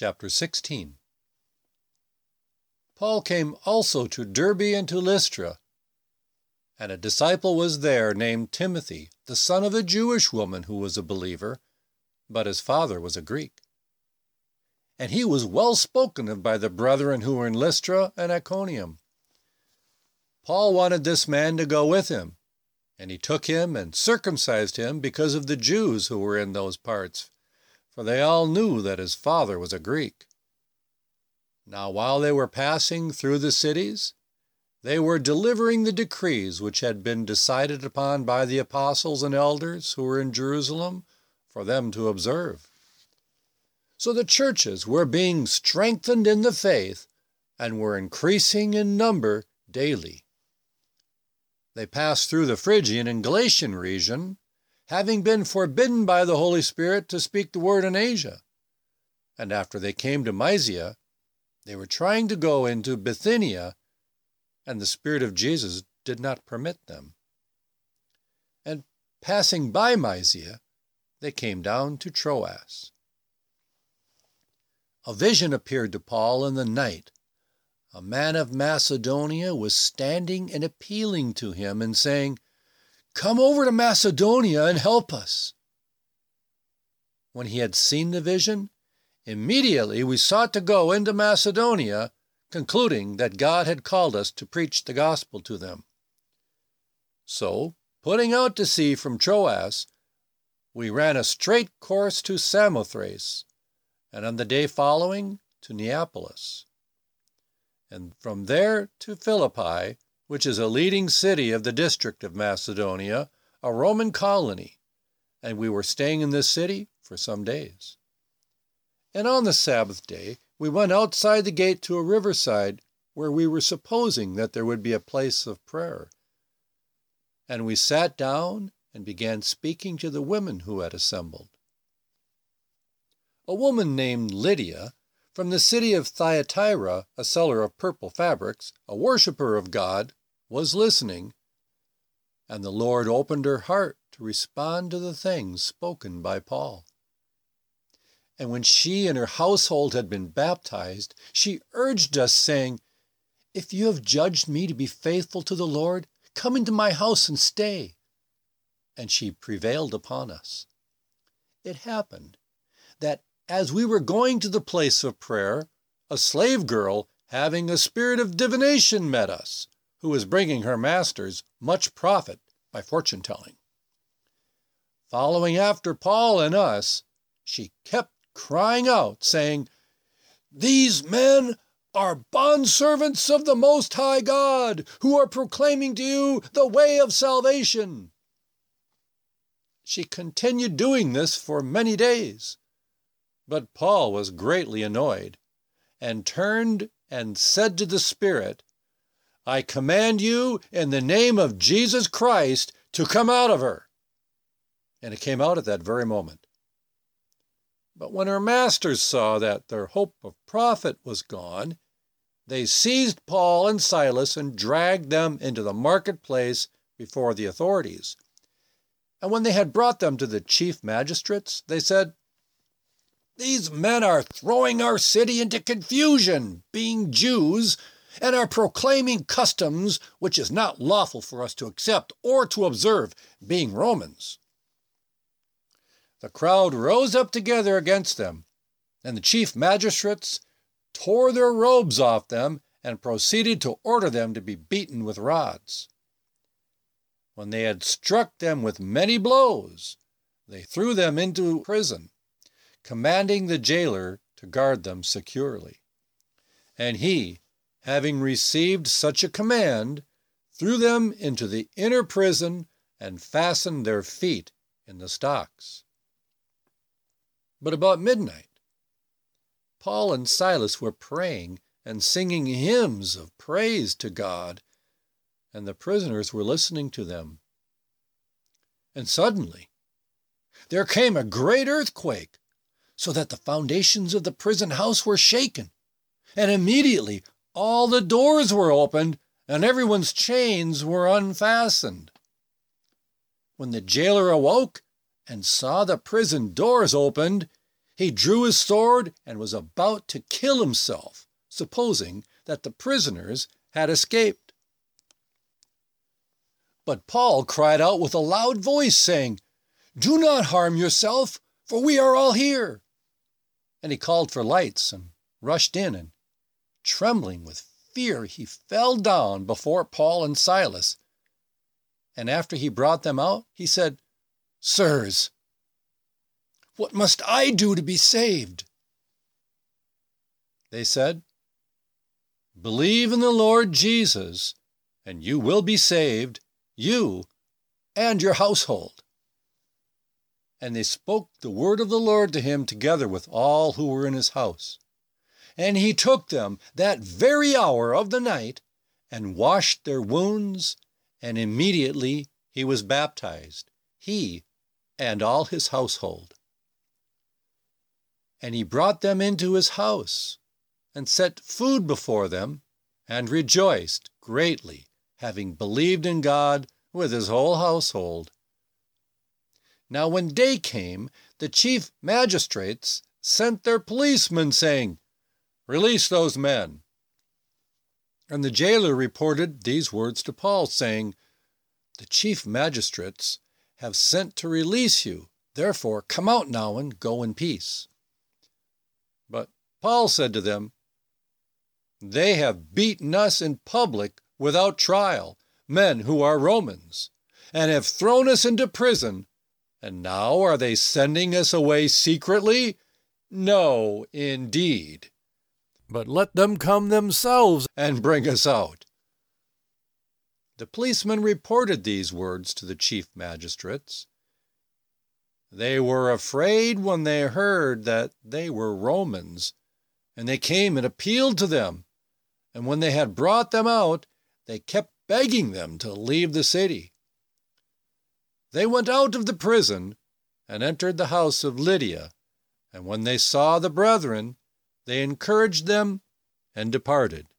Chapter 16. Paul came also to Derbe and to Lystra, and a disciple was there named Timothy, the son of a Jewish woman who was a believer, but his father was a Greek. And he was well spoken of by the brethren who were in Lystra and Iconium. Paul wanted this man to go with him, and he took him and circumcised him because of the Jews who were in those parts, for they all knew that his father was a Greek. Now while they were passing through the cities, they were delivering the decrees which had been decided upon by the apostles and elders who were in Jerusalem for them to observe. So the churches were being strengthened in the faith and were increasing in number daily. They passed through the Phrygian and Galatian region, having been forbidden by the Holy Spirit to speak the word in Asia. And after they came to Mysia, they were trying to go into Bithynia, and the Spirit of Jesus did not permit them. And passing by Mysia, they came down to Troas. A vision appeared to Paul in the night. A man of Macedonia was standing and appealing to him and saying, "Come over to Macedonia and help us." When he had seen the vision, immediately we sought to go into Macedonia, concluding that God had called us to preach the gospel to them. So, putting out to sea from Troas, we ran a straight course to Samothrace, and on the day following to Neapolis, and from there to Philippi, which is a leading city of the district of Macedonia, a Roman colony, and we were staying in this city for some days. And on the Sabbath day, we went outside the gate to a riverside where we were supposing that there would be a place of prayer. And we sat down and began speaking to the women who had assembled. A woman named Lydia, from the city of Thyatira, a seller of purple fabrics, a worshiper of God, was listening, and the Lord opened her heart to respond to the things spoken by Paul. And when she and her household had been baptized, she urged us, saying, "If you have judged me to be faithful to the Lord, come into my house and stay." And she prevailed upon us. It happened that as we were going to the place of prayer, a slave girl, having a spirit of divination, met us, who was bringing her masters much profit by fortune-telling. Following after Paul and us, she kept crying out, saying, "These men are bondservants of the Most High God, who are proclaiming to you the way of salvation." She continued doing this for many days, but Paul was greatly annoyed, and turned and said to the Spirit, "I command you in the name of Jesus Christ to come out of her." And it came out at that very moment. But when her masters saw that their hope of profit was gone, they seized Paul and Silas and dragged them into the marketplace before the authorities. And when they had brought them to the chief magistrates, they said, "These men are throwing our city into confusion, being Jews, and are proclaiming customs which is not lawful for us to accept or to observe, being Romans." The crowd rose up together against them, and the chief magistrates tore their robes off them and proceeded to order them to be beaten with rods. When they had struck them with many blows, they threw them into prison, commanding the jailer to guard them securely. And he, having received such a command, threw them into the inner prison and fastened their feet in the stocks. But about midnight, Paul and Silas were praying and singing hymns of praise to God, and the prisoners were listening to them. And suddenly there came a great earthquake, so that the foundations of the prison house were shaken, and immediately all the doors were opened, and everyone's chains were unfastened. When the jailer awoke and saw the prison doors opened, he drew his sword and was about to kill himself, supposing that the prisoners had escaped. But Paul cried out with a loud voice, saying, "Do not harm yourself, for we are all here." And he called for lights and rushed in, and trembling with fear, he fell down before Paul and Silas. And after he brought them out, he said, "Sirs, what must I do to be saved?" They said, "Believe in the Lord Jesus, and you will be saved, you and your household." And they spoke the word of the Lord to him together with all who were in his house. And he took them that very hour of the night and washed their wounds, and immediately he was baptized, he and all his household. And he brought them into his house and set food before them, and rejoiced greatly, having believed in God with his whole household. Now when day came, the chief magistrates sent their policemen, saying, "Release those men." And the jailer reported these words to Paul, saying, "The chief magistrates have sent to release you. Therefore come out now and go in peace." But Paul said to them, "They have beaten us in public without trial, men who are Romans, and have thrown us into prison. And now are they sending us away secretly? No, indeed. But let them come themselves and bring us out." The policemen reported these words to the chief magistrates. They were afraid when they heard that they were Romans, and they came and appealed to them. And when they had brought them out, they kept begging them to leave the city. They went out of the prison and entered the house of Lydia, and when they saw the brethren, they encouraged them and departed.